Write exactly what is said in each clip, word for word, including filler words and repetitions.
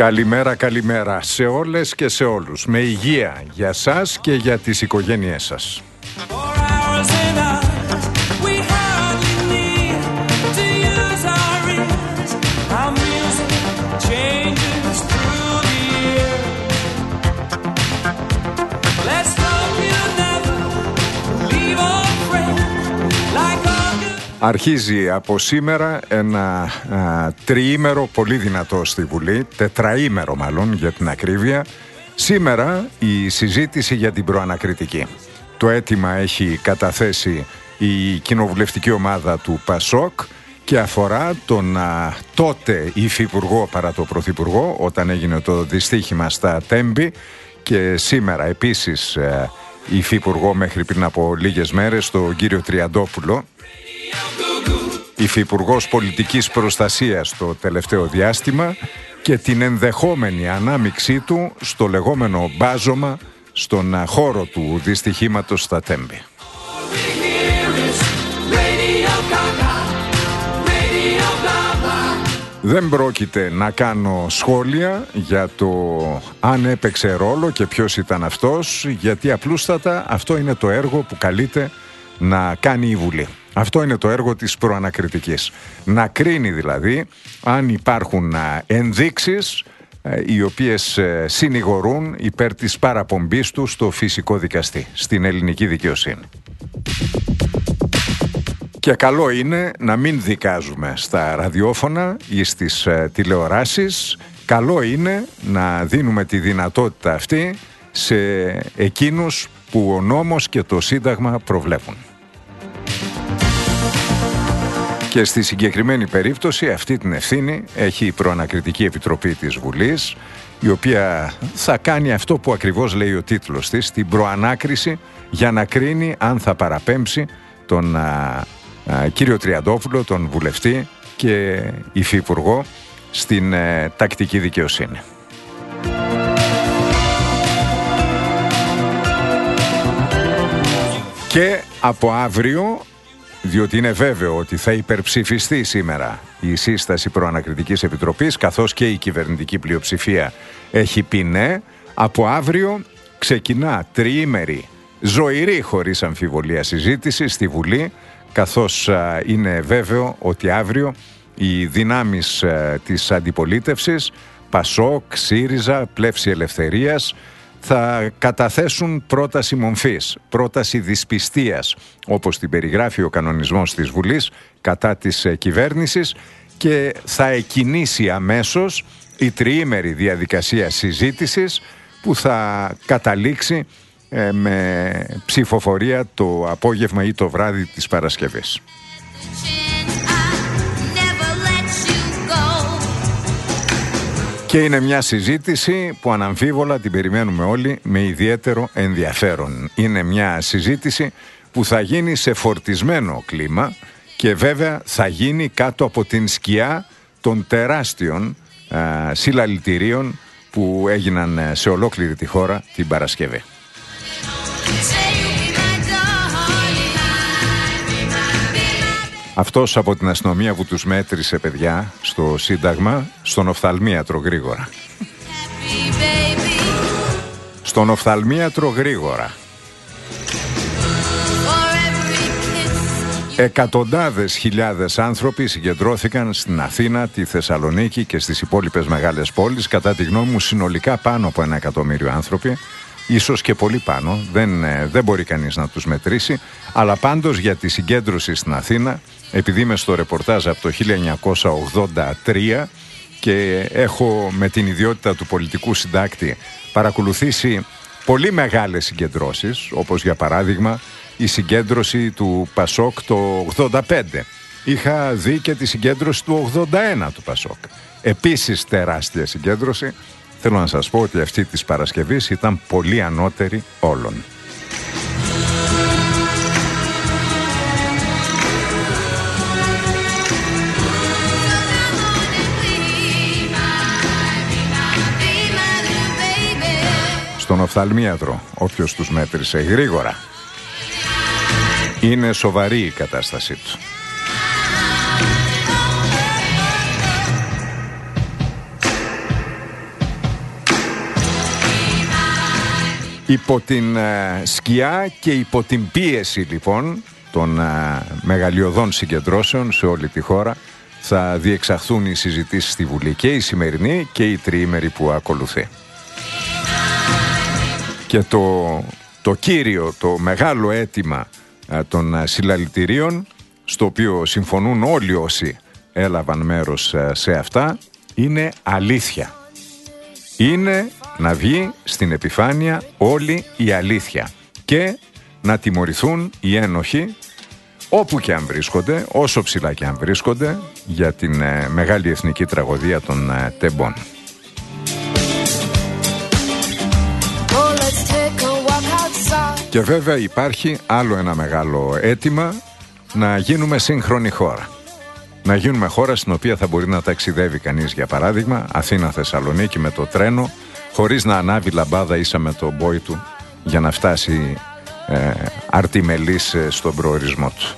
Καλημέρα, καλημέρα σε όλες και σε όλους. Με υγεία για σας και για τις οικογένειές σας. Αρχίζει από σήμερα ένα α, τριήμερο πολύ δυνατό στη Βουλή, τετραήμερο μάλλον για την ακρίβεια. Σήμερα η συζήτηση για την προανακριτική. Το αίτημα έχει καταθέσει η κοινοβουλευτική ομάδα του ΠΑΣΟΚ και αφορά τον α, τότε υφυπουργό παρά το πρωθυπουργό όταν έγινε το δυστύχημα στα Τέμπη και σήμερα επίσης α, υφυπουργό μέχρι πριν από λίγες μέρες τον κύριο Τριαντόπουλο, υφυπουργός πολιτικής προστασίας το τελευταίο διάστημα και την ενδεχόμενη ανάμειξή του στο λεγόμενο μπάζωμα στον χώρο του δυστυχήματος στα Τέμπη. Δεν πρόκειται να κάνω σχόλια για το αν έπαιξε ρόλο και ποιος ήταν αυτός, γιατί απλούστατα αυτό είναι το έργο που καλείται να κάνει η Βουλή. Αυτό είναι το έργο της προανακριτικής. Να κρίνει δηλαδή αν υπάρχουν ενδείξεις οι οποίες συνηγορούν υπέρ της παραπομπής του στο φυσικό δικαστή, στην ελληνική δικαιοσύνη. Και καλό είναι να μην δικάζουμε στα ραδιόφωνα ή στις τηλεοράσεις. Καλό είναι να δίνουμε τη δυνατότητα αυτή σε εκείνους που ο νόμος και το Σύνταγμα προβλέπουν. Και στη συγκεκριμένη περίπτωση αυτή την ευθύνη έχει η Προανακριτική Επιτροπή της Βουλής, η οποία θα κάνει αυτό που ακριβώς λέει ο τίτλος της, την προανάκριση για να κρίνει αν θα παραπέμψει τον α, α, κύριο Τριαντόπουλο, τον βουλευτή και υφυπουργό στην ε, τακτική δικαιοσύνη. Και από αύριο, διότι είναι βέβαιο ότι θα υπερψηφιστεί σήμερα η σύσταση Προανακριτικής Επιτροπής, καθώς και η κυβερνητική πλειοψηφία έχει πει ναι, από αύριο ξεκινά τριήμερη, ζωηρή χωρίς αμφιβολία συζήτηση στη Βουλή, καθώς α, είναι βέβαιο ότι αύριο οι δυνάμεις α, της αντιπολίτευσης, ΠΑΣΟΚ, ΣΥΡΙΖΑ, Πλεύση Ελευθερίας, θα καταθέσουν πρόταση μομφής, πρόταση δυσπιστίας, όπως την περιγράφει ο κανονισμός της Βουλής, κατά της κυβέρνησης και θα εκκινήσει αμέσως η τριήμερη διαδικασία συζήτησης που θα καταλήξει ε, με ψηφοφορία το απόγευμα ή το βράδυ της Παρασκευής. Και είναι μια συζήτηση που αναμφίβολα την περιμένουμε όλοι με ιδιαίτερο ενδιαφέρον. Είναι μια συζήτηση που θα γίνει σε φορτισμένο κλίμα και βέβαια θα γίνει κάτω από την σκιά των τεράστιων α, συλλαλητηρίων που έγιναν σε ολόκληρη τη χώρα την Παρασκευή. Αυτός από την αστυνομία που τους μέτρησε, παιδιά, στο Σύνταγμα, στον οφθαλμίατρο γρήγορα. Στον οφθαλμίατρο γρήγορα. Εκατοντάδες χιλιάδες άνθρωποι συγκεντρώθηκαν στην Αθήνα, τη Θεσσαλονίκη και στις υπόλοιπες μεγάλες πόλεις. Κατά τη γνώμη μου συνολικά πάνω από ένα εκατομμύριο άνθρωποι, ίσως και πολύ πάνω, δεν, δεν μπορεί κανείς να τους μετρήσει, αλλά πάντως για τη συγκέντρωση στην Αθήνα, επειδή είμαι στο ρεπορτάζ από το χίλια εννιακόσια ογδόντα τρία και έχω με την ιδιότητα του πολιτικού συντάκτη παρακολουθήσει πολύ μεγάλες συγκεντρώσεις, όπως για παράδειγμα η συγκέντρωση του ΠΑΣΟΚ το ογδόντα πέντε. Είχα δει και τη συγκέντρωση του ογδόντα ένα του ΠΑΣΟΚ. Επίσης τεράστια συγκέντρωση. Θέλω να σας πω ότι αυτή της Παρασκευής ήταν πολύ ανώτερη όλων. Στον οφθαλμίατρο, όποιος τους μέτρησε γρήγορα. Είναι σοβαρή η κατάστασή του. Υπό την ε, σκιά και υπό την πίεση λοιπόν των ε, μεγαλειωδών συγκεντρώσεων σε όλη τη χώρα θα διεξαχθούν οι συζητήσεις στη Βουλή, και η σημερινή και η τριήμερη που ακολουθεί. Και το, το κύριο, το μεγάλο αίτημα ε, των συλλαλητηρίων, στο οποίο συμφωνούν όλοι όσοι έλαβαν μέρος ε, σε αυτά, είναι αλήθεια. Είναι να βγει στην επιφάνεια όλη η αλήθεια και να τιμωρηθούν οι ένοχοι όπου και αν βρίσκονται, όσο ψηλά και αν βρίσκονται, για την ε, μεγάλη εθνική τραγωδία των ε, τεμπών. Και βέβαια υπάρχει άλλο ένα μεγάλο αίτημα, να γίνουμε σύγχρονη χώρα. Να γίνουμε χώρα στην οποία θα μπορεί να ταξιδεύει κανείς, για παράδειγμα, Αθήνα-Θεσσαλονίκη με το τρένο, χωρίς να ανάβει λαμπάδα ίσα με το μπόι του για να φτάσει ε, αρτιμελής ε, στον προορισμό του.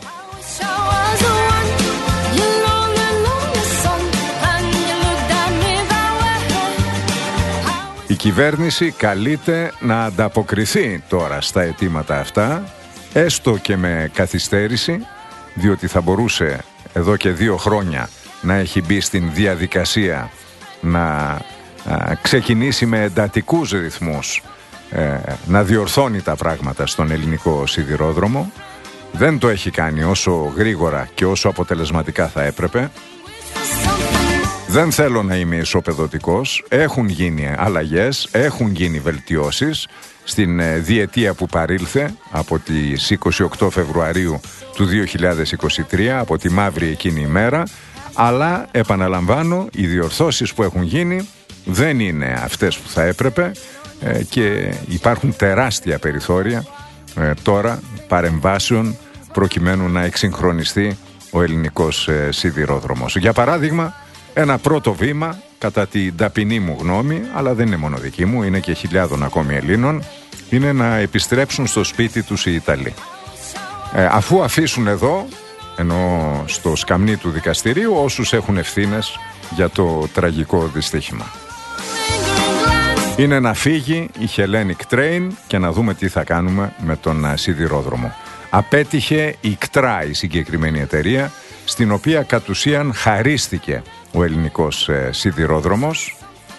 Η κυβέρνηση καλείται να ανταποκριθεί τώρα στα αιτήματα αυτά, έστω και με καθυστέρηση, διότι θα μπορούσε εδώ και δύο χρόνια να έχει μπει στην διαδικασία να α, ξεκινήσει με εντατικούς ρυθμούς ε, να διορθώνει τα πράγματα στον ελληνικό σιδηρόδρομο. Δεν το έχει κάνει όσο γρήγορα και όσο αποτελεσματικά θα έπρεπε. Δεν θέλω να είμαι ισοπεδωτικός. Έχουν γίνει αλλαγές, έχουν γίνει βελτιώσεις στην ε, διετία που παρήλθε από τις είκοσι οκτώ Φεβρουαρίου του δύο χιλιάδες είκοσι τρία, από τη μαύρη εκείνη ημέρα, αλλά επαναλαμβάνω, οι διορθώσεις που έχουν γίνει δεν είναι αυτές που θα έπρεπε ε, και υπάρχουν τεράστια περιθώρια ε, τώρα παρεμβάσεων προκειμένου να εξυγχρονιστεί ο ελληνικός ε, σιδηρόδρομος. Για παράδειγμα, ένα πρώτο βήμα, κατά την ταπεινή μου γνώμη, αλλά δεν είναι μόνο δική μου, είναι και χιλιάδων ακόμη Ελλήνων, είναι να επιστρέψουν στο σπίτι τους οι Ιταλοί. Ε, αφού αφήσουν εδώ, ενώ στο σκαμνί του δικαστηρίου, όσους έχουν ευθύνες για το τραγικό δυστύχημα. Είναι να φύγει η Hellenic Train και να δούμε τι θα κάνουμε με τον σιδηρόδρομο. Απέτυχε η ΚΤΡΑ, η συγκεκριμένη εταιρεία, στην οποία κατ' ουσίαν χαρίστηκε ο ελληνικός ε, σιδηρόδρομος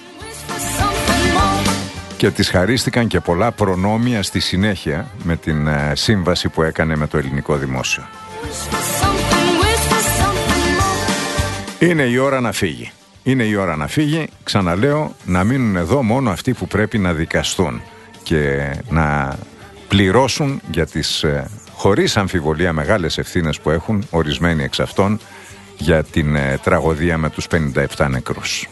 και της χαρίστηκαν και πολλά προνόμια στη συνέχεια με την ε, σύμβαση που έκανε με το ελληνικό δημόσιο. Είναι η ώρα να φύγει. Είναι η ώρα να φύγει, ξαναλέω, να μείνουν εδώ μόνο αυτοί που πρέπει να δικαστούν και να πληρώσουν για τις ε, χωρίς αμφιβολία μεγάλες ευθύνες που έχουν ορισμένοι εξ αυτών για την ε, τραγωδία με τους πενήντα επτά νεκρούς.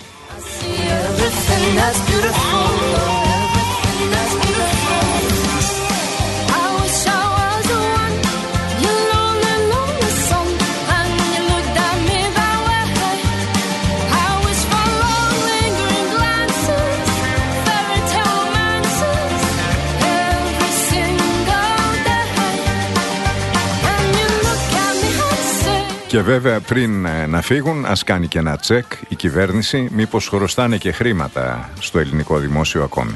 Και βέβαια πριν να φύγουν, ας κάνει και ένα τσεκ η κυβέρνηση, μήπως χρωστάνε και χρήματα στο ελληνικό δημόσιο ακόμη.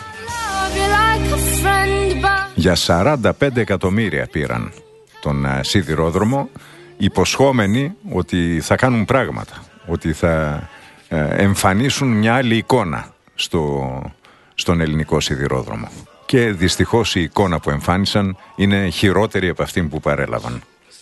Για σαράντα πέντε εκατομμύρια πήραν τον σιδηρόδρομο, υποσχόμενοι ότι θα κάνουν πράγματα, ότι θα εμφανίσουν μια άλλη εικόνα στο, στον ελληνικό σιδηρόδρομο. Και δυστυχώς η εικόνα που εμφάνισαν είναι χειρότερη από αυτή που παρέλαβαν.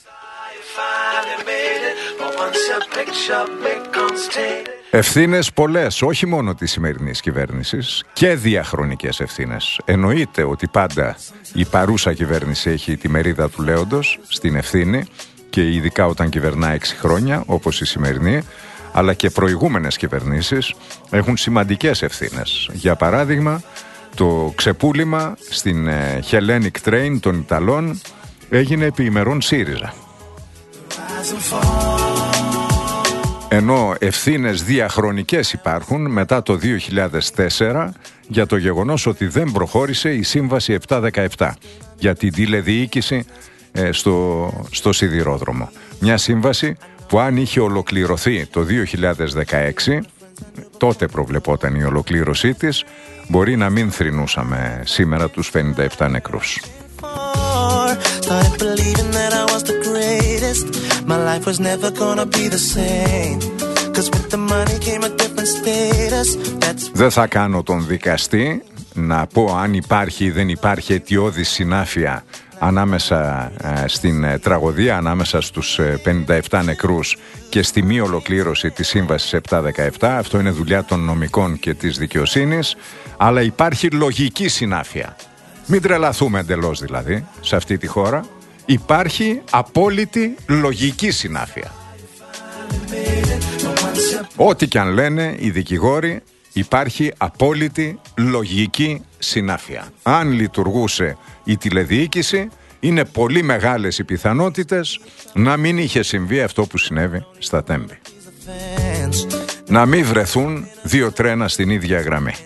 Ευθύνες πολλές, όχι μόνο της σημερινής κυβέρνησης, και διαχρονικές ευθύνες. Εννοείται ότι πάντα η παρούσα κυβέρνηση έχει τη μερίδα του λέοντος στην ευθύνη, και ειδικά όταν κυβερνά έξι χρόνια, όπως η σημερινή, αλλά και προηγούμενες κυβερνήσεις έχουν σημαντικές ευθύνες. Για παράδειγμα, το ξεπούλημα στην Hellenic Train των Ιταλών έγινε επί ημερών ΣΥΡΙΖΑ. Ενώ ευθύνες διαχρονικές υπάρχουν μετά το δύο χιλιάδες τέσσερα για το γεγονός ότι δεν προχώρησε η Σύμβαση επτακόσια δεκαεπτά για την τηλεδιοίκηση ε, στο, στο σιδηρόδρομο. Μια σύμβαση που αν είχε ολοκληρωθεί το δύο χιλιάδες δεκαέξι, τότε προβλεπόταν η ολοκλήρωσή της, μπορεί να μην θρηνούσαμε σήμερα τους πενήντα επτά νεκρούς. Δεν θα κάνω τον δικαστή να πω αν υπάρχει ή δεν υπάρχει αιτιώδη συνάφεια ανάμεσα ε, στην ε, τραγωδία, ανάμεσα στους ε, πενήντα επτά νεκρούς και στη μη ολοκλήρωση της Σύμβασης επτακόσια δεκαεπτά. Αυτό είναι δουλειά των νομικών και της δικαιοσύνης, αλλά υπάρχει λογική συνάφεια. Μην τρελαθούμε εντελώς δηλαδή σε αυτή τη χώρα. Υπάρχει απόλυτη λογική συνάφεια. Ό,τι και αν λένε οι δικηγόροι, υπάρχει απόλυτη λογική συνάφεια. Αν λειτουργούσε η τηλεδιοίκηση, είναι πολύ μεγάλες οι πιθανότητες να μην είχε συμβεί αυτό που συνέβη στα Τέμπη. Να μην βρεθούν δύο τρένα στην ίδια γραμμή.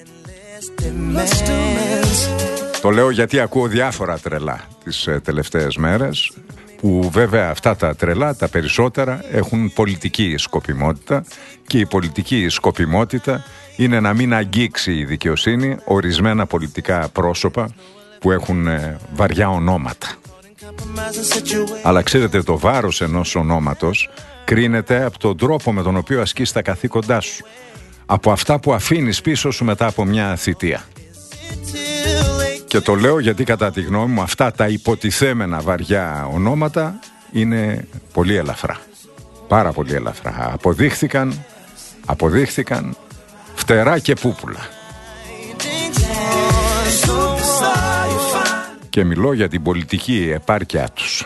Το λέω γιατί ακούω διάφορα τρελά τις ε, τελευταίες μέρες, που βέβαια αυτά τα τρελά, τα περισσότερα, έχουν πολιτική σκοπιμότητα, και η πολιτική σκοπιμότητα είναι να μην αγγίξει η δικαιοσύνη ορισμένα πολιτικά πρόσωπα που έχουν ε, βαριά ονόματα. Αλλά ξέρετε, το βάρος ενός ονόματος κρίνεται από τον τρόπο με τον οποίο ασκείς τα καθήκοντά σου, από αυτά που αφήνεις πίσω σου μετά από μια θητεία. Και το λέω γιατί κατά τη γνώμη μου αυτά τα υποτιθέμενα βαριά ονόματα είναι πολύ ελαφρά. Πάρα πολύ ελαφρά. Αποδείχθηκαν, αποδείχθηκαν φτερά και πούπουλα. Και μιλώ για την πολιτική επάρκειά τους.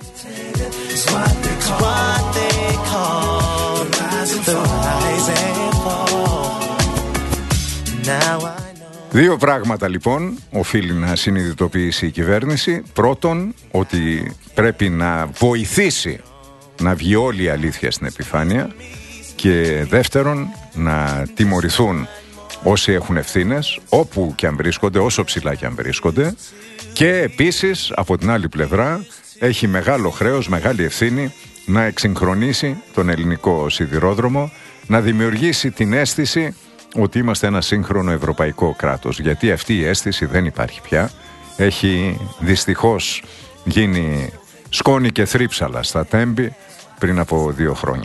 Δύο πράγματα λοιπόν οφείλει να συνειδητοποιήσει η κυβέρνηση. Πρώτον, ότι πρέπει να βοηθήσει να βγει όλη η αλήθεια στην επιφάνεια. Και δεύτερον, να τιμωρηθούν όσοι έχουν ευθύνες, όπου και αν βρίσκονται, όσο ψηλά και αν βρίσκονται. Και επίσης, από την άλλη πλευρά, έχει μεγάλο χρέος, μεγάλη ευθύνη να εξυγχρονίσει τον ελληνικό σιδηρόδρομο, να δημιουργήσει την αίσθηση ότι είμαστε ένα σύγχρονο ευρωπαϊκό κράτος. Γιατί αυτή η αίσθηση δεν υπάρχει πια. Έχει δυστυχώς γίνει σκόνη και θρύψαλα στα Τέμπη πριν από δύο χρόνια.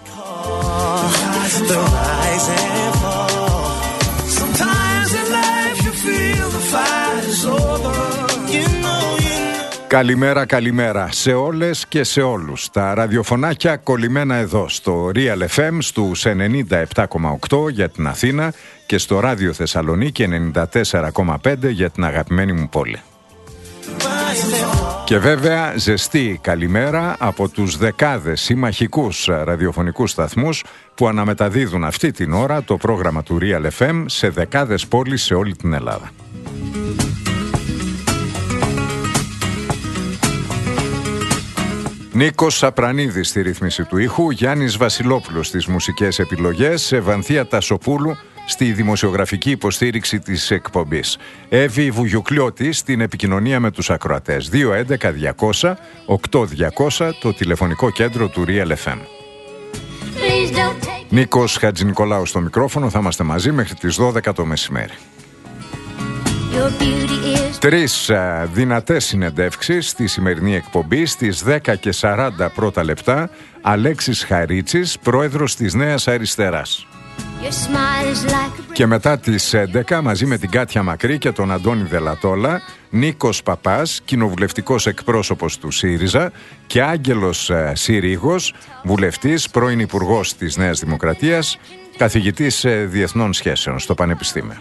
Καλημέρα, καλημέρα σε όλες και σε όλους. Τα ραδιοφωνάκια κολλημένα εδώ στο Real εφ εμ στους ενενήντα επτά κόμμα οκτώ για την Αθήνα και στο Ράδιο Θεσσαλονίκη ενενήντα τέσσερα κόμμα πέντε για την αγαπημένη μου πόλη. Και βέβαια ζεστή καλημέρα από τους δεκάδες συμμαχικούς ραδιοφωνικούς σταθμούς που αναμεταδίδουν αυτή την ώρα το πρόγραμμα του Real εφ εμ σε δεκάδες πόλεις σε όλη την Ελλάδα. Νίκος Σαπρανίδης στη ρύθμιση του ήχου, Γιάννης Βασιλόπουλος στις μουσικές επιλογές, Ευανθία Τασοπούλου στη δημοσιογραφική υποστήριξη της εκπομπής. Εύη Βουγιουκλιώτη στην επικοινωνία με τους ακροατές. δύο έντεκα διακόσια οκτώ διακόσια το τηλεφωνικό κέντρο του Real εφ εμ. Νίκος Χατζηνικολάου στο μικρόφωνο, θα είμαστε μαζί μέχρι τις δώδεκα το μεσημέρι. Τρεις α, δυνατές συνεντεύξεις στη σημερινή εκπομπή. Στις δέκα και σαράντα πρώτα λεπτά, Αλέξης Χαρίτσης, πρόεδρος της Νέας Αριστεράς. Και μετά τις έντεκα, μαζί με την Κάτια Μακρύ και τον Αντώνη Δελατόλα, Νίκος Παπάς, κοινοβουλευτικός εκπρόσωπος του ΣΥΡΙΖΑ, και Άγγελος α, Συρίγος, βουλευτής, πρώην υπουργός της Νέας Δημοκρατίας, καθηγητής α, διεθνών σχέσεων στο Πανεπιστήμιο.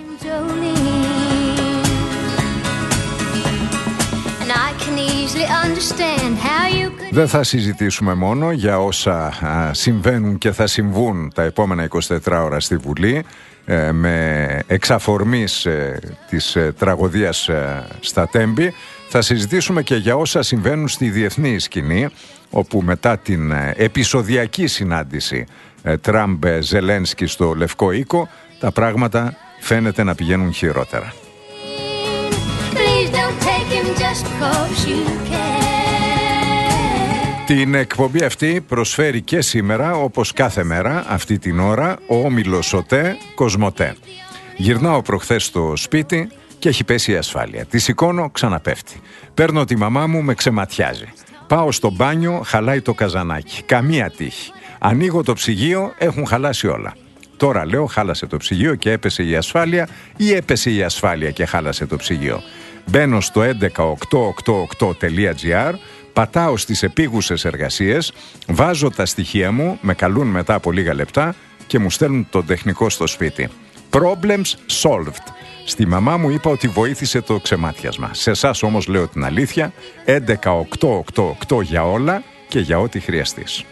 Δεν θα συζητήσουμε μόνο για όσα α, συμβαίνουν και θα συμβούν τα επόμενα εικοσιτέσσερις ώρα στη Βουλή, ε, με εξαφορμής ε, της ε, τραγωδίας ε, στα Τέμπη. Θα συζητήσουμε και για όσα συμβαίνουν στη διεθνή σκηνή, όπου μετά την ε, επεισοδιακή συνάντηση ε, Τραμπ-Ζελένσκι στο Λευκό Οίκο, τα πράγματα φαίνεται να πηγαίνουν χειρότερα. Την εκπομπή αυτή προσφέρει και σήμερα, όπως κάθε μέρα αυτή την ώρα, ο όμιλος ΟΤΕ Κοσμοτέ. Γυρνάω προχθές στο σπίτι και έχει πέσει η ασφάλεια. Τη σηκώνω, ξαναπέφτει. Παίρνω τη μαμά μου, με ξεματιάζει. Πάω στο μπάνιο, χαλάει το καζανάκι. Καμία τύχη. Ανοίγω το ψυγείο, έχουν χαλάσει όλα. Τώρα λέω, χάλασε το ψυγείο και έπεσε η ασφάλεια, ή έπεσε η ασφάλεια και χάλασε το ψυγείο. Μπαίνω στο έντεκα οκτακόσια ογδόντα οκτώ τελεία τζι άρ, πατάω στις επίγουσες εργασίες, βάζω τα στοιχεία μου, με καλούν μετά από λίγα λεπτά και μου στέλνουν τον τεχνικό στο σπίτι. Problems solved. Στη μαμά μου είπα ότι βοήθησε το ξεμάτιασμα. Σε εσάς όμως λέω την αλήθεια, έντεκα οκτακόσια ογδόντα οκτώ για όλα και για ό,τι χρειαστείς.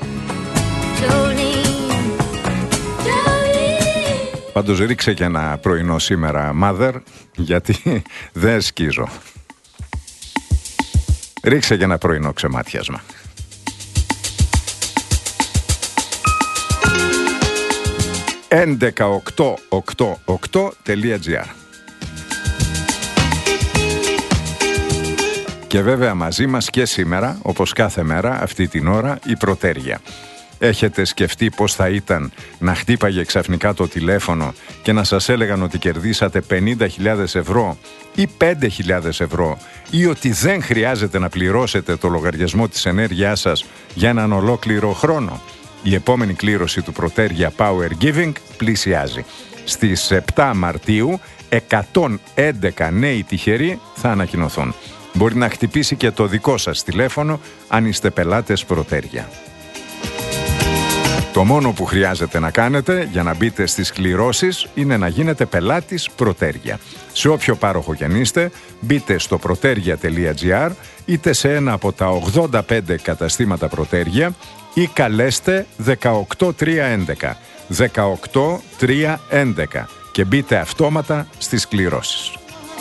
Πάντως ρίξε και ένα πρωινό σήμερα, mother, γιατί δεν σκίζω. Ρίξε και ένα πρωινό ξεμάτιασμα. έντεκα οκτακόσια ογδόντα οκτώ τελεία τζι άρ. Και βέβαια μαζί μας και σήμερα, όπως κάθε μέρα, αυτή την ώρα, η Πρωτέρια. Έχετε σκεφτεί πώς θα ήταν να χτύπαγε ξαφνικά το τηλέφωνο και να σας έλεγαν ότι κερδίσατε πενήντα χιλιάδες ευρώ ή πέντε χιλιάδες ευρώ, ή ότι δεν χρειάζεται να πληρώσετε το λογαριασμό της ενέργειάς σας για έναν ολόκληρο χρόνο? Η επόμενη κλήρωση του Πρωτέρια Power Giving πλησιάζει. Στις επτά Μαρτίου εκατόν έντεκα νέοι τυχεροί θα ανακοινωθούν. Μπορεί να χτυπήσει και το δικό σας τηλέφωνο αν είστε πελάτες Πρωτέρια. Το μόνο που χρειάζεται να κάνετε για να μπείτε στις κληρώσεις είναι να γίνετε πελάτης Πρωτέρια. Σε όποιο πάροχο κι αν είστε, μπείτε στο πρωτέρια τελεία τζι άρ είτε σε ένα από τα ογδόντα πέντε καταστήματα Πρωτέρια ή καλέστε δεκαοκτώ τριακόσια έντεκα δεκαοκτώ τριακόσια έντεκα και μπείτε αυτόματα στις κληρώσεις.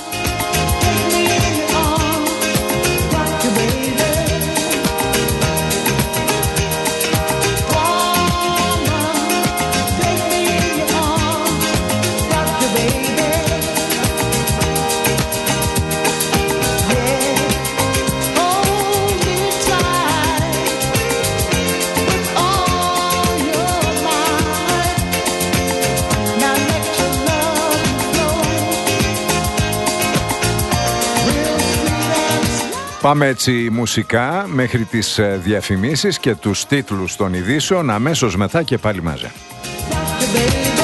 Πάμε έτσι μουσικά μέχρι τις διαφημίσεις και τους τίτλους των ειδήσεων, αμέσως μετά και πάλι μαζί.